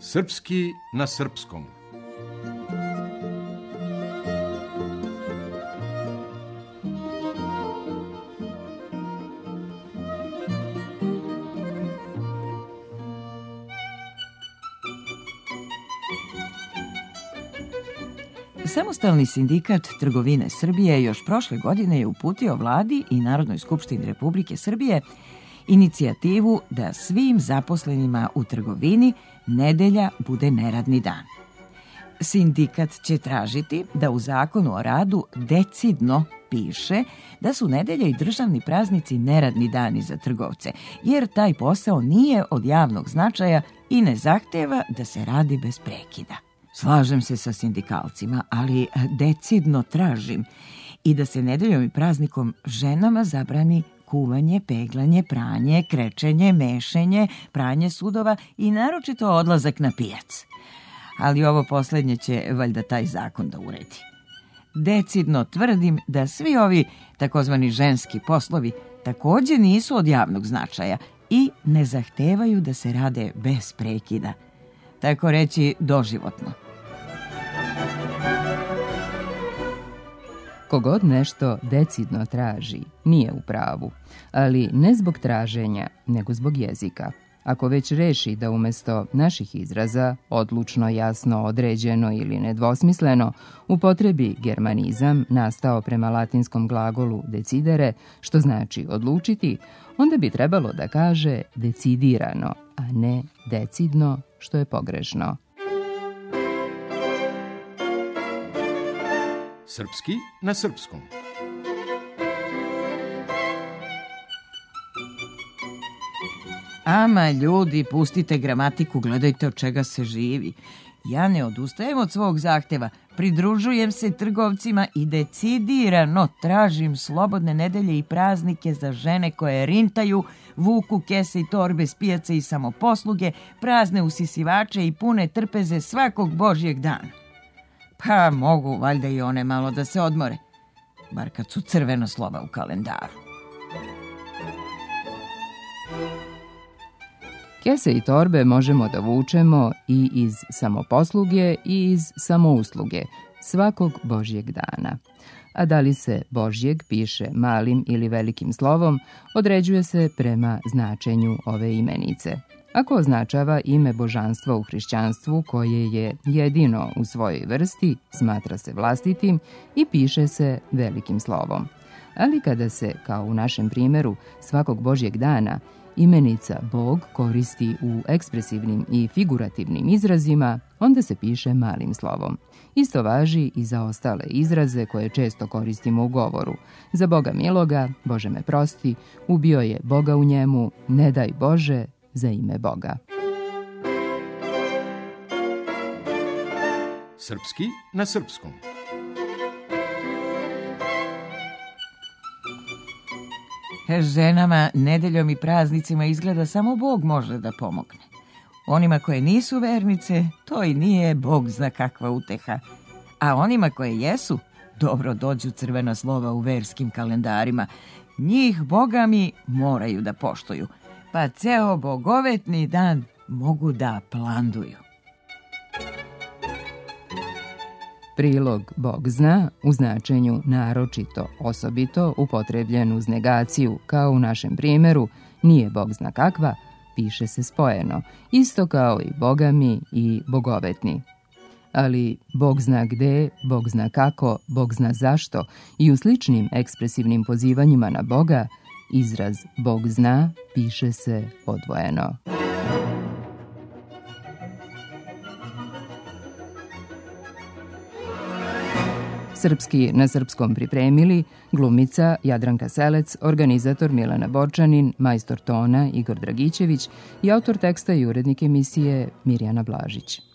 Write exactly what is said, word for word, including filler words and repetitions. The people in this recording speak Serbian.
Srpski na srpskom. Samostalni sindikat trgovine Srbije još prošle godine je uputio Vladi i Narodnoj skupštini Republike Srbije inicijativu da svim zaposlenima u trgovini nedelja bude neradni dan. Sindikat će tražiti da u Zakonu o radu decidno piše da su nedelja i državni praznici neradni dani za trgovce, jer taj posao nije od javnog značaja i ne zahteva da se radi bez prekida. Slažem se sa sindikalcima, ali decidno tražim i da se nedeljom i praznikom ženama zabrani kuvanje, peglanje, pranje, krečenje, mešenje, pranje sudova i naročito odlazak na pijac. Ali ovo poslednje će valjda taj zakon da uredi. Decidno tvrdim da svi ovi takozvani ženski poslovi takođe nisu od javnog značaja i ne zahtevaju da se rade bez prekida. Tako reći doživotno. Kogod nešto decidno traži, nije u pravu, ali ne zbog traženja, nego zbog jezika. Ako već reši da umesto naših izraza, odlučno, jasno, određeno ili nedvosmisleno, upotrebi germanizam nastao prema latinskom glagolu decidere, što znači odlučiti, onda bi trebalo da kaže decidirano, a ne decidno, što je pogrešno. Srpski na srpskom. Ama ljudi, pustite gramatiku, gledajte od čega se živi. Ja ne odustajem od svog zahteva, pridružujem se trgovcima i decidirano tražim slobodne nedelje i praznike za žene koje rintaju, vuku kese i torbe s pijace i samoposluge, prazne usisivače i pune trpeze svakog božjeg dana. Pa mogu valjda i one malo da se odmore, bar kad su crvena slova u kalendaru. Kese i torbe možemo da vučemo i iz samoposluge i iz samousluge, svakog božjeg dana. A da li se božjeg piše malim ili velikim slovom, određuje se prema značenju ove imenice. Ako označava ime božanstva u hrišćanstvu koje je jedino u svojoj vrsti, smatra se vlastitim i piše se velikim slovom. Ali kada se, kao u našem primjeru, svakog božjeg dana, imenica Bog koristi u ekspresivnim i figurativnim izrazima, onda se piše malim slovom. Isto važi i za ostale izraze koje često koristimo u govoru. Za Boga miloga, Bože me prosti, ubio je Boga u njemu, ne daj Bože, za ime Boga. Srpski na srpskom. Ženama nedeljom i praznicima izgleda samo Bog može da pomogne. Onima koje nisu vernice, to i nije Bog zna kakva uteha. A onima koje jesu, dobro dođu crvena slova u verskim kalendarima. Njih, Boga mi, moraju da poštuju. Pa ceo bogovetni dan mogu da planduju. Prilog Bog zna u značenju naročito, osobito, upotrebljen uz negaciju, kao u našem primjeru, nije Bog zna kakva, piše se spojeno, isto kao i Boga mi i bogovetni. Ali Bog zna gde, Bog zna kako, Bog zna zašto i u sličnim ekspresivnim pozivanjima na Boga, izraz Bog zna piše se odvojeno. Srpski na srpskom pripremili glumica Jadranka Selec, organizator Milana Borčanin, majstor tona Igor Dragićević i autor teksta i urednik emisije Mirjana Blažić.